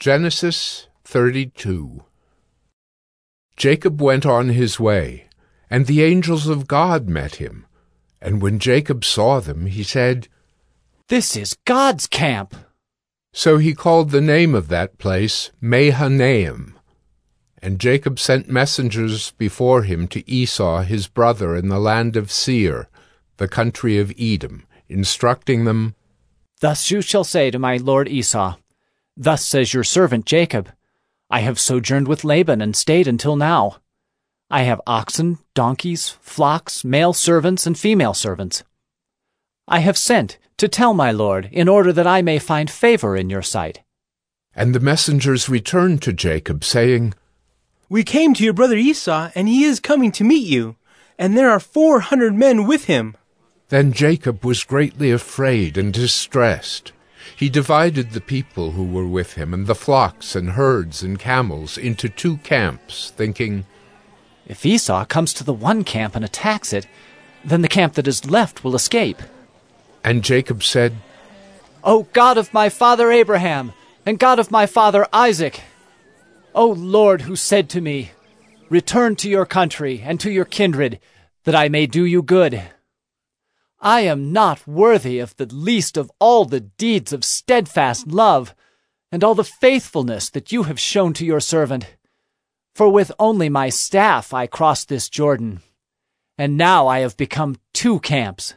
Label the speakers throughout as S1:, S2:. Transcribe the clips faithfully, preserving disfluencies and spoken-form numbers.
S1: Genesis thirty-two. Jacob went on his way, and the angels of God met him. And when Jacob saw them, he said,
S2: "This is God's camp."
S1: So he called the name of that place Mahanaim. And Jacob sent messengers before him to Esau his brother in the land of Seir, the country of Edom, instructing them,
S2: "Thus you shall say to my lord Esau, Thus says your servant Jacob, I have sojourned with Laban and stayed until now. I have oxen, donkeys, flocks, male servants and female servants. I have sent to tell my lord, in order that I may find favor in your sight."
S1: And the messengers returned to Jacob, saying,
S3: "We came to your brother Esau, and he is coming to meet you, and there are four hundred men with him."
S1: Then Jacob was greatly afraid and distressed. He divided the people who were with him and the flocks and herds and camels into two camps, thinking,
S2: "If Esau comes to the one camp and attacks it, then the camp that is left will escape."
S1: And Jacob said,
S2: "O God of my father Abraham, and God of my father Isaac, O Lord, who said to me, Return to your country and to your kindred, that I may do you good. I am not worthy of the least of all the deeds of steadfast love, and all the faithfulness that you have shown to your servant. For with only my staff I crossed this Jordan, and now I have become two camps.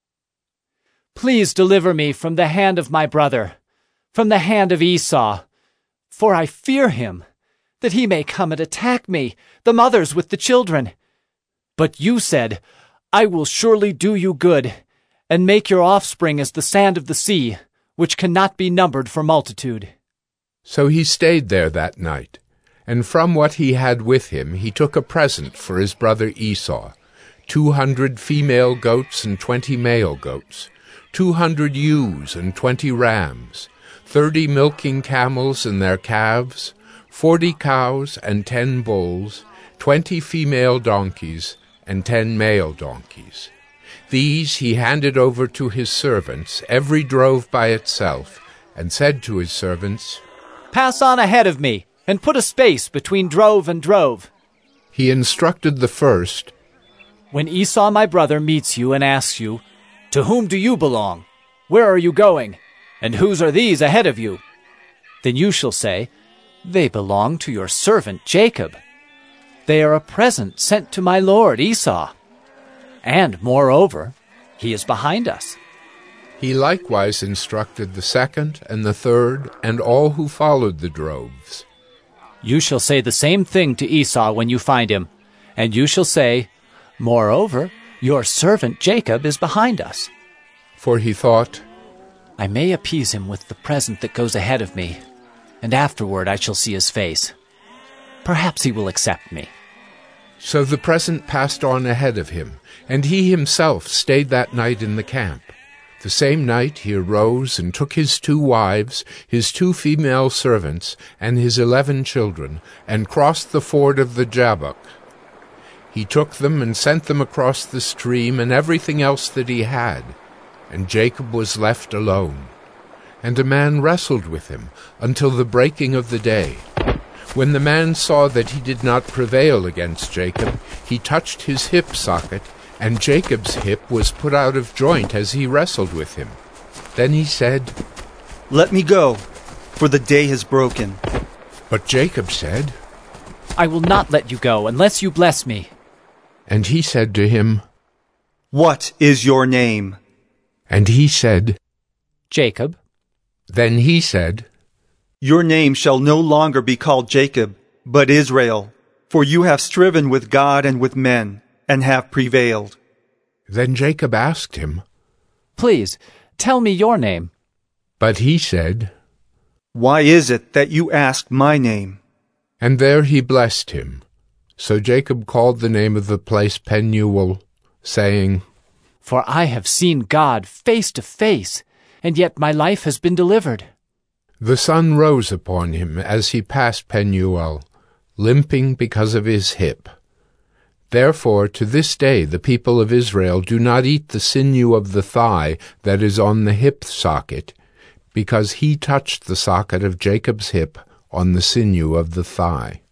S2: Please deliver me from the hand of my brother, from the hand of Esau, for I fear him, that he may come and attack me, the mothers with the children. But you said, I will surely do you good, and make your offspring as the sand of the sea, which cannot be numbered for multitude."
S1: So he stayed there that night, and from what he had with him he took a present for his brother Esau, two hundred female goats and twenty male goats, two hundred ewes and twenty rams, thirty milking camels and their calves, forty cows and ten bulls, twenty female donkeys, and ten male donkeys. These he handed over to his servants, every drove by itself, and said to his servants,
S2: "Pass on ahead of me, and put a space between drove and drove."
S1: He instructed the first,
S2: "When Esau my brother meets you and asks you, To whom do you belong? Where are you going? And whose are these ahead of you? Then you shall say, They belong to your servant Jacob. They are a present sent to my lord Esau. And, moreover, he is behind us."
S1: He likewise instructed the second and the third and all who followed the droves.
S2: "You shall say the same thing to Esau when you find him, and you shall say, Moreover, your servant Jacob is behind us."
S1: For he thought,
S2: "I may appease him with the present that goes ahead of me, and afterward I shall see his face. Perhaps he will accept me."
S1: So the present passed on ahead of him, and he himself stayed that night in the camp. The same night he arose and took his two wives, his two female servants, and his eleven children, and crossed the ford of the Jabbok. He took them and sent them across the stream and everything else that he had, and Jacob was left alone. And a man wrestled with him until the breaking of the day. When the man saw that he did not prevail against Jacob, he touched his hip socket, and Jacob's hip was put out of joint as he wrestled with him. Then he said,
S3: "Let me go, for the day has broken."
S1: But Jacob said,
S2: "I will not let you go unless you bless me."
S1: And he said to him,
S3: "What is your name?"
S1: And he said,
S2: "Jacob."
S1: Then he said,
S3: "Your name shall no longer be called Jacob, but Israel, for you have striven with God and with men, and have prevailed."
S1: Then Jacob asked him,
S2: "Please, tell me your name."
S1: But he said,
S3: "Why is it that you ask my name?"
S1: And there he blessed him. So Jacob called the name of the place Penuel, saying,
S2: For I have seen God face to face, and yet my life has been delivered.
S1: The sun rose upon him as he passed Penuel, limping because of his hip. Therefore to this day the people of Israel do not eat the sinew of the thigh that is on the hip socket, because he touched the socket of Jacob's hip on the sinew of the thigh.